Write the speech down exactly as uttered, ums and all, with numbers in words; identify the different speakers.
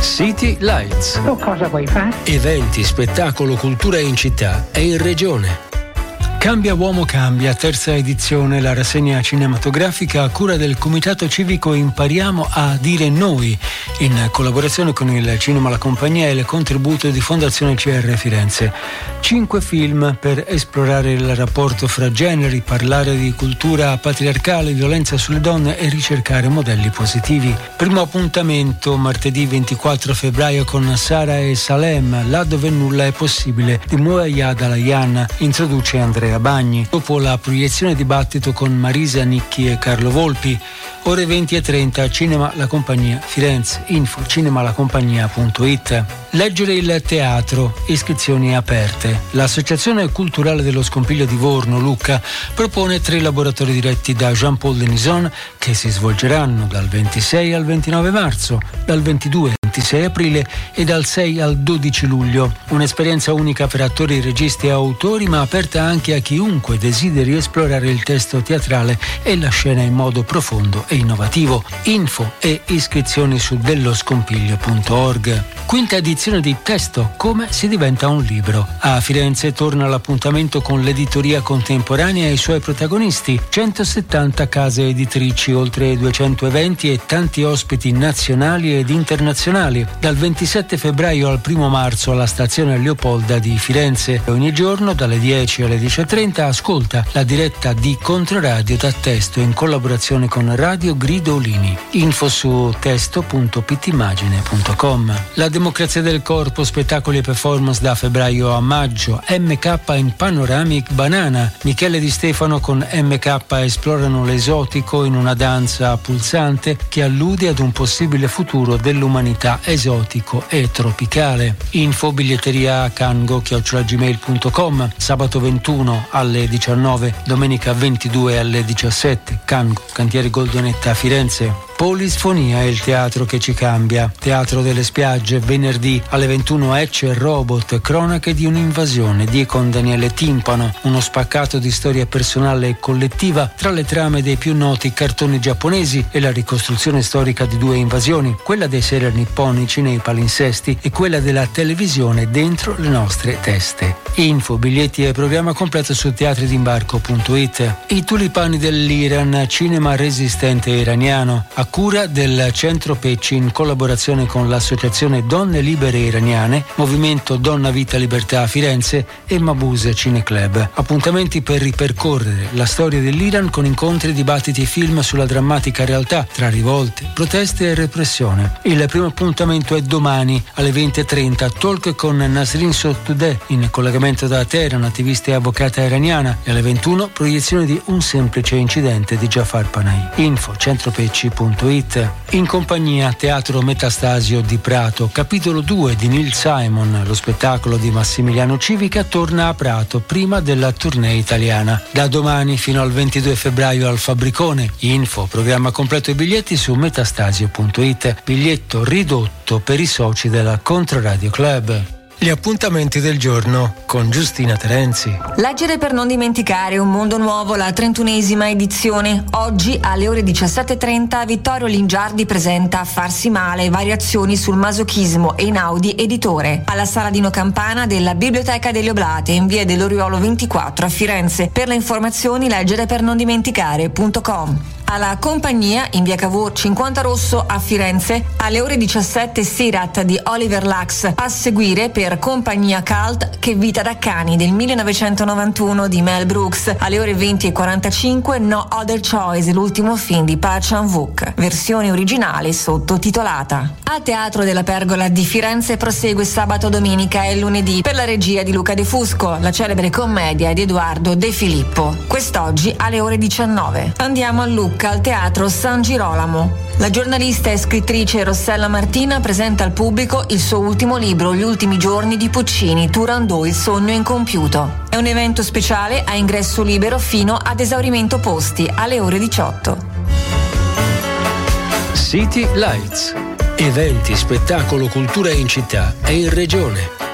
Speaker 1: City Lights.
Speaker 2: Tu cosa vuoi fare?
Speaker 1: Eventi, spettacolo, cultura in città e in regione. Cambia Uomo Cambia, terza edizione, la rassegna cinematografica a cura del Comitato Civico Impariamo a dire noi, in collaborazione con il Cinema La Compagnia e il contributo di Fondazione C R Firenze. Cinque film per esplorare il rapporto fra generi, parlare di cultura patriarcale, violenza sulle donne e ricercare modelli positivi. Primo appuntamento martedì ventiquattro febbraio con Sara e Salem, là dove nulla è possibile, di Muaya Dalayan, introduce Andrea Bagni. Dopo la proiezione dibattito con Marisa Nicchi e Carlo Volpi, ore venti e trenta, Cinema La Compagnia Firenze, info cinemalacompagnia punto it. Leggere il teatro, iscrizioni aperte. L'Associazione Culturale dello Scompiglio di Vorno, Lucca, propone tre laboratori diretti da Jean-Paul Denison che si svolgeranno dal ventisei al ventinove marzo, dal ventidue al ventisei aprile e dal sei al dodici luglio. Un'esperienza unica per attori, registi e autori, ma aperta anche a chiunque desideri esplorare il testo teatrale e la scena in modo profondo e innovativo. Info e iscrizioni su delloscompiglio punto org. Quinta edizione di Testo, come si diventa un libro. A Firenze torna l'appuntamento con l'editoria contemporanea e i suoi protagonisti. centosettanta case editrici, oltre duecento eventi e tanti ospiti nazionali ed internazionali. Dal ventisette febbraio al primo marzo alla stazione Leopolda di Firenze. Ogni giorno dalle dieci alle dieci e trenta ascolta la diretta di Controradio da Testo in collaborazione con Radio Gridolini. Info su testo punto pittimagine punto com. La democrazia del corpo, spettacoli e performance da febbraio a maggio. M K in Panoramic Banana. Michele Di Stefano con M K esplorano l'esotico in una danza pulsante che allude ad un possibile futuro dell'umanità esotico e tropicale. Info biglietteria cango chiocciola gmail punto com. Sabato ventuno alle diciannove, domenica ventidue alle diciassette. Cango, Cantieri Goldonetta a Firenze. Polisfonia è il teatro che ci cambia. Teatro delle spiagge, venerdì alle ventuno Ecce e Robot, cronache di un'invasione di con Daniele Timpano, uno spaccato di storia personale e collettiva tra le trame dei più noti cartoni giapponesi e la ricostruzione storica di due invasioni, quella dei serial nipponici nei palinsesti e quella della televisione dentro le nostre teste. Info, biglietti e programma completo su teatridimbarco punto it. I tulipani dell'Iran, cinema resistente iraniano, a cura del Centro Pecci in collaborazione con l'Associazione Donne Libere Iraniane, Movimento Donna Vita Libertà a Firenze e Mabuse Cineclub. Appuntamenti per ripercorrere la storia dell'Iran con incontri, dibattiti e film sulla drammatica realtà tra rivolte, proteste e repressione. Il primo appuntamento è domani alle venti e trenta, talk con Nasrin Sotoudeh in collegamento da Teheran, attivista e avvocata iraniana, e alle ventuno proiezione di Un semplice incidente di Jafar Panahi. Info centropecci punto it. In compagnia Teatro Metastasio di Prato, capitolo due di Neil Simon, lo spettacolo di Massimiliano Civica, torna a Prato prima della tournée italiana. Da domani fino al ventidue febbraio al Fabbricone. Info, programma completo e biglietti su metastasio punto it. Biglietto ridotto per i soci della Controradio Club. Gli appuntamenti del giorno con Giustina Terenzi.
Speaker 3: Leggere per non dimenticare, un mondo nuovo, la trentunesima edizione. Oggi alle ore diciassette e trenta Vittorio Lingiardi presenta Farsi male, variazioni sul masochismo, Einaudi editore, alla Sala Dino Campana della Biblioteca delle Oblate in via dell'Oriolo ventiquattro a Firenze. Per le informazioni leggere per non dimenticare punto com. Alla Compagnia in via Cavour cinquanta Rosso a Firenze alle ore diciassette Sirat di Oliver Lacks, a seguire per Compagnia Cult Che vita da cani del millenovecentonovantuno di Mel Brooks. Alle ore venti e quarantacinque No Other Choice, l'ultimo film di Park Chan-wook, versione originale sottotitolata. Al Teatro della Pergola di Firenze prosegue sabato, domenica e lunedì per la regia di Luca De Fusco la celebre commedia di Edoardo De Filippo. Quest'oggi alle ore diciannove. Andiamo a Lucca al Teatro San Girolamo. La giornalista e scrittrice Rossella Martina presenta al pubblico il suo ultimo libro, Gli ultimi giorni di Puccini, Turandot, il sogno incompiuto. È un evento speciale a ingresso libero fino ad esaurimento posti alle ore diciotto.
Speaker 1: City Lights. Eventi, spettacolo, cultura in città e in regione.